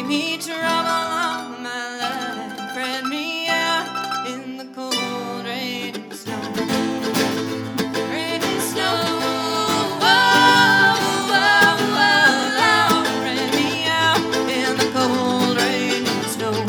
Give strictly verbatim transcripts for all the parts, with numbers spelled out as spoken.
me trouble all my life, spread me out in the cold rain and snow. Rain and snow. Oh, oh, oh, oh, spread me out in the cold rain and snow.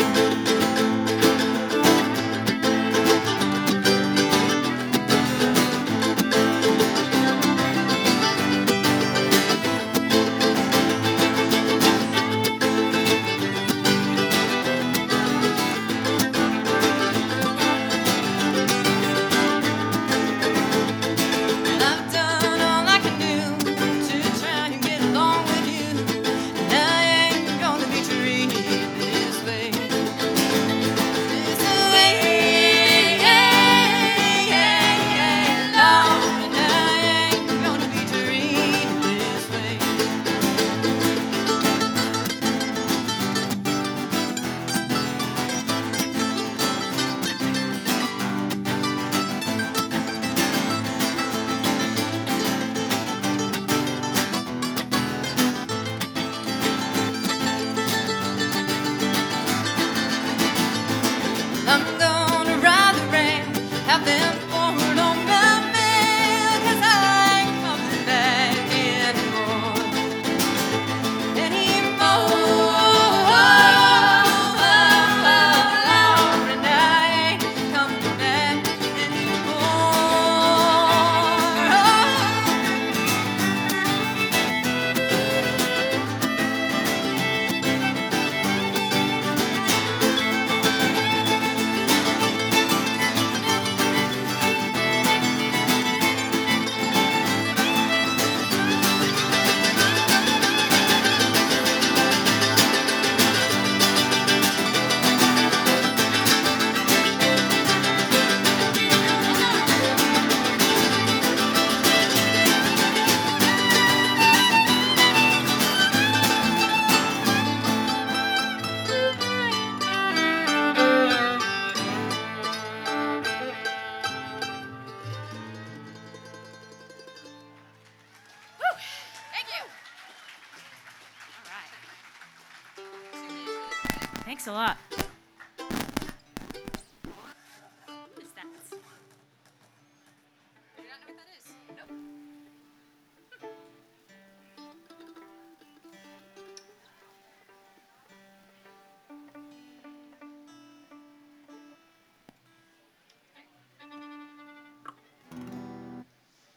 I'm gonna ride the rain, have them forward on my mail, 'cause I ain't coming back anymore, anymore. Lord, and I ain't coming back anymore. Thanks a lot.